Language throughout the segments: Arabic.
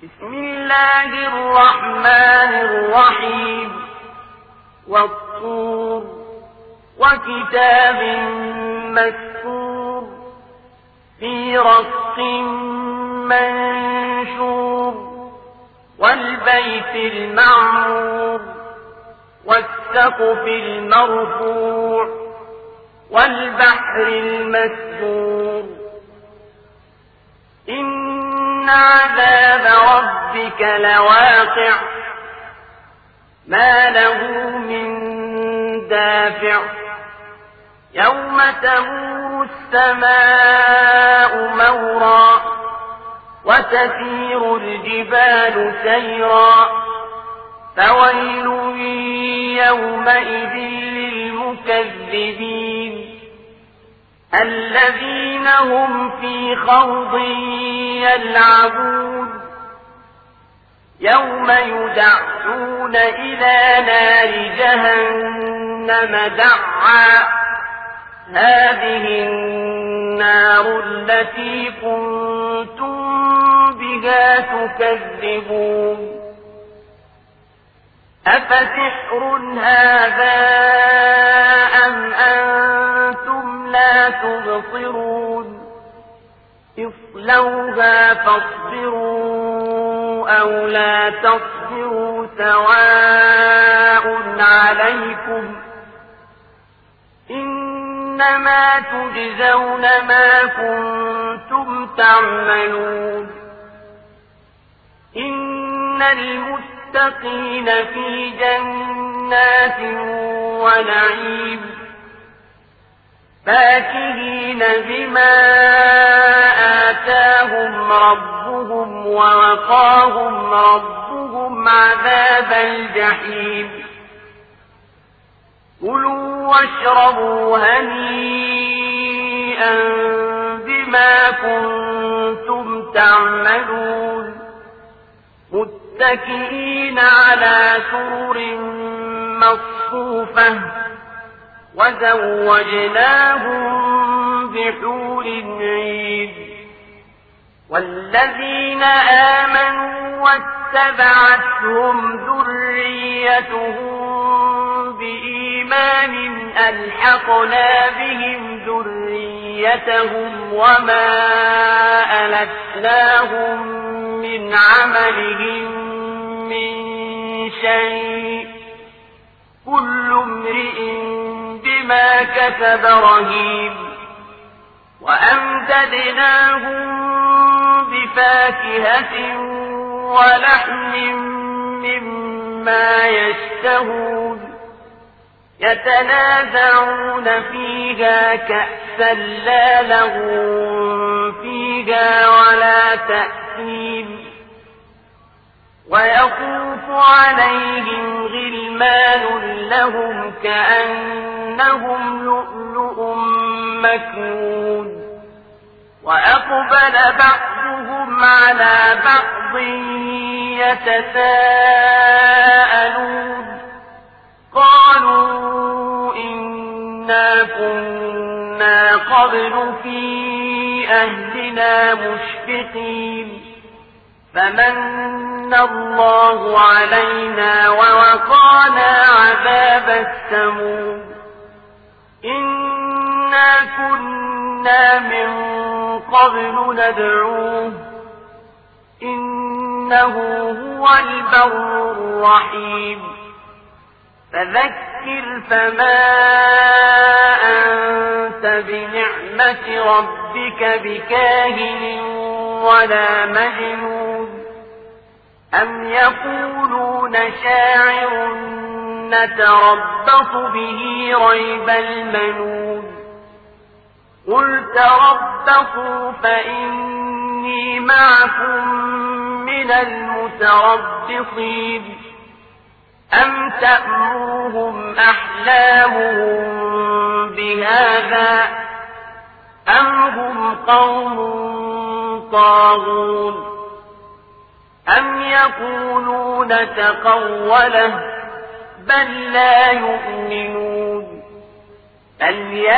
بسم الله الرحمن الرحيم والطور وكتاب مسكور في رق منشور والبيت المعمور والسقف المرفوع والبحر المسجور إن عذاب ربك لواقع ما له من دافع يوم تمور السماء مورا وتسير الجبال سيرا فويل يومئذ للمكذبين الذين هم في خوض يلعبون يوم يدعون إلى نار جهنم دعا هذه النار التي كنتم بها تكذبون أفسحر هذا أم أنتم لا تبصرون اصلوها فاصبروا أو لا تصبروا سواء عليكم إنما تجزون ما كنتم تعملون إن المتقين في جنات ونعيم فاكهين بما آتاهم ربهم ووقاهم ربهم عذاب الجحيم كلوا واشربوا هنيئا بما كنتم تعملون متكئين على سرر مصفوفة وزوجناهم بحور عين والذين آمنوا واتبعتهم ذريتهم بإيمان ألحقنا بهم ذريتهم وما ألتناهم من عملهم من شيء كل امرئ بما كسب رهين وأمددناهم بفاكهة ولحم مما يشتهون يتنازعون فيها كأسا لا لغو فيها ولا تأثيم ويطوف عليهم غلمان لهم كأنهم لؤلؤ مكنون وأقبل بعضهم على بعض يتساءلون قالوا إنا كنا قبل في أهلنا مشفقين فمن الله علينا ووقانا عذاب السموم إنا كنا من قبل ندعوه إنه هو البر الرحيم فذكر فما أنت بنعمة ربك بكاهن ولا مجنون أم يقولون شاعر نتربص به ريب المنون قل تربصوا فإني معكم من المتربصين أم تأمرهم أحلامهم بهذا أم هم قوم طاغون أم يقولون تقوله بل لا يؤمنون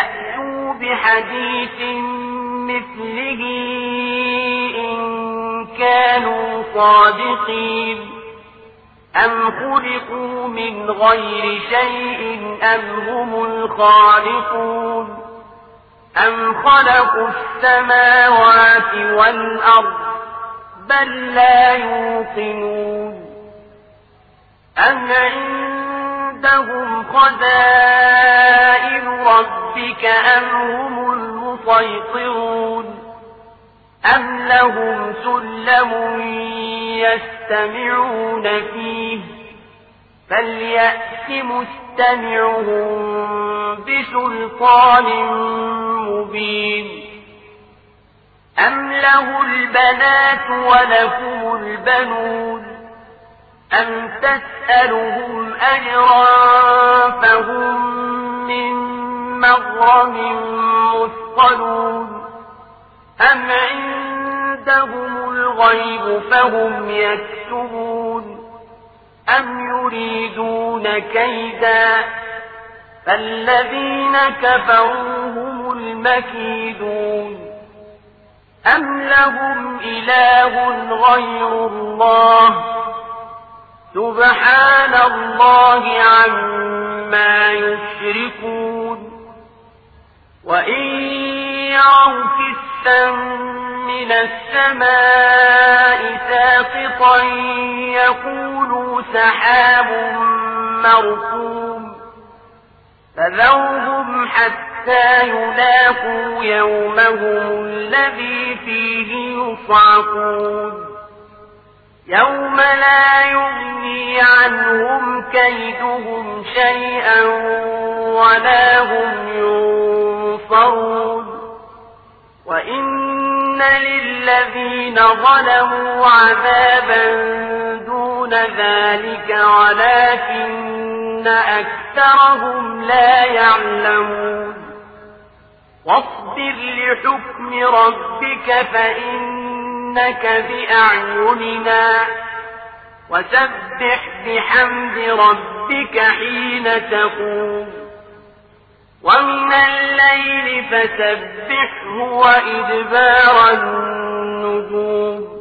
فليأتوا بحديث مثله إن كانوا صادقين أم خلقوا من غير شيء أم هم الخالقون أم خلقوا السماوات والأرض بل لا يوقنون أم عندهم خزائن ربك أم هم المسيطرون أم لهم سلم يستمعون فيه فليأت مستمعهم بسلطان مبين أم له البنات ولكم البنون أم تسألهم أجرا فهم من مغرم مثقلون أم عندهم الغيب فهم يكتبون أم يريدون كيدا فالذين كفروا هم المكيدون أم لهم إله غير الله سبحان الله عما يشركون وإن يروا كسفا من السماء ساقطا يقولوا سحاب مركوم فذرهم حتى يلاقوا يومهم الذي فيه يصعقون يوم لا يغني عنهم كيدهم شيئا ولا هم ينصرون وإن للذين ظلموا عذابا دون ذلك ولكن أكثرهم لا يعلمون واصبر لحكم ربك فإنك بأعيننا وسبح بحمد ربك حين تقوم ومن الليل فسبحه وإدبار النجوم